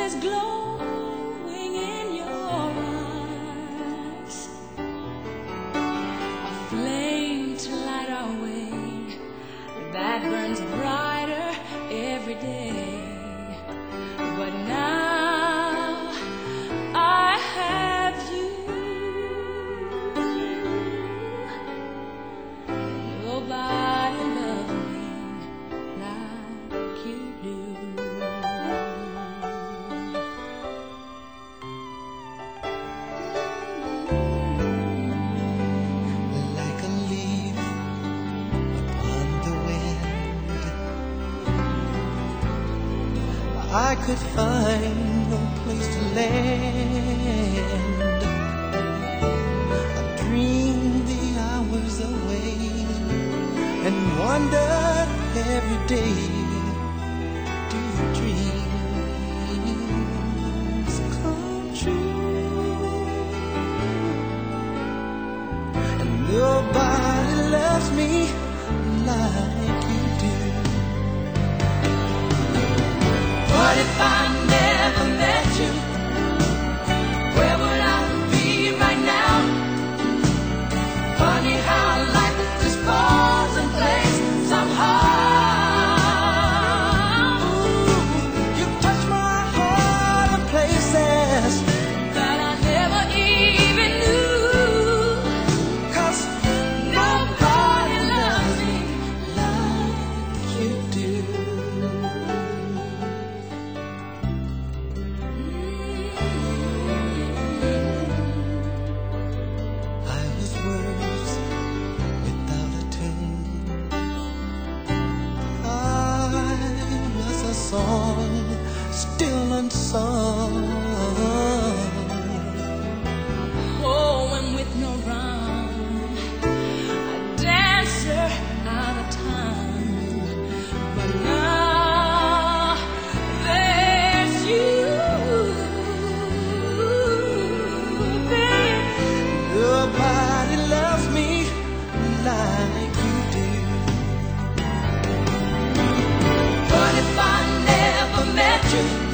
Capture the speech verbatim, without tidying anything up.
there's glowing in your eyes, a flame to light our way that burns brighter every day. But now I have you. Nobody loves me like you do. Like a leaf upon the wind, I could find no place to land. I dreamed the hours away and wondered every day, do your dreams come true? And nobody loves me like you do. What if I never met you? Where would I be right now? Funny how life just falls in place somehow. You touch my heart in places That I never even knew. 'cause Nobody loves me like you do. I was words without a tune. I was a song still unsung. Oh, and with no rhyme, a dancer out of time. But now there's you, baby. Nobody loves me like you do. But if I never met you,